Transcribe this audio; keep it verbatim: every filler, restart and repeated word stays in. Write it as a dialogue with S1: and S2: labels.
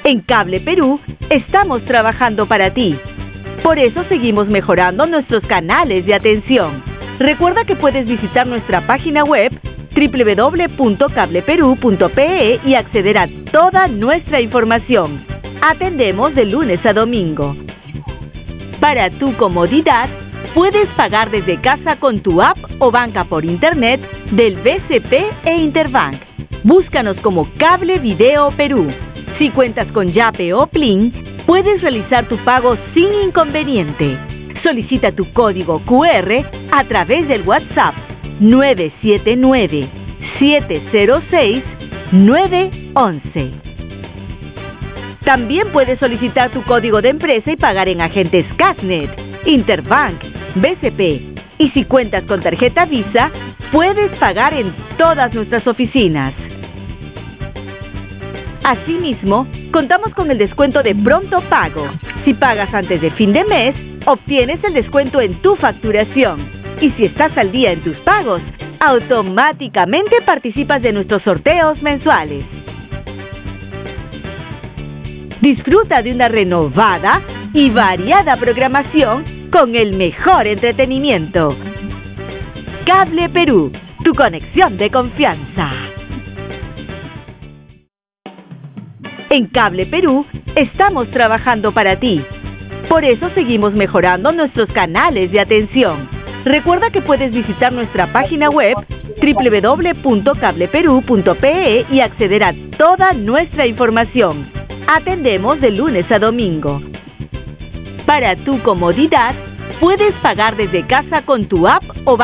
S1: En Cable Perú estamos trabajando para ti. Por eso seguimos mejorando nuestros canales de atención. Recuerda que puedes visitar nuestra página web doble u doble u doble u punto cable perú punto pe e y acceder a toda nuestra información. Atendemos de lunes a domingo. Para tu comodidad, puedes pagar desde casa con tu app o banca por internet del B C P e Interbank. Búscanos como Cable Video Perú. Si cuentas con Yape o Plin, puedes realizar tu pago sin inconveniente. Solicita tu código cu erre a través del WhatsApp nueve siete nueve, siete cero seis, nueve once. También puedes solicitar tu código de empresa y pagar en agentes Casnet, Interbank, B C P. Y si cuentas con tarjeta Visa, puedes pagar en todas nuestras oficinas. Asimismo, contamos con el descuento de pronto pago. Si pagas antes de fin de mes, obtienes el descuento en tu facturación. Y si estás al día en tus pagos, automáticamente participas de nuestros sorteos mensuales. Disfruta de una renovada y variada programación con el mejor entretenimiento. Cable Perú, tu conexión de confianza. En Cable Perú estamos trabajando para ti. Por eso seguimos mejorando nuestros canales de atención. Recuerda que puedes visitar nuestra página web doble u doble u doble u punto cable perú punto pe e y acceder a toda nuestra información. Atendemos de lunes a domingo. Para tu comodidad, puedes pagar desde casa con tu app o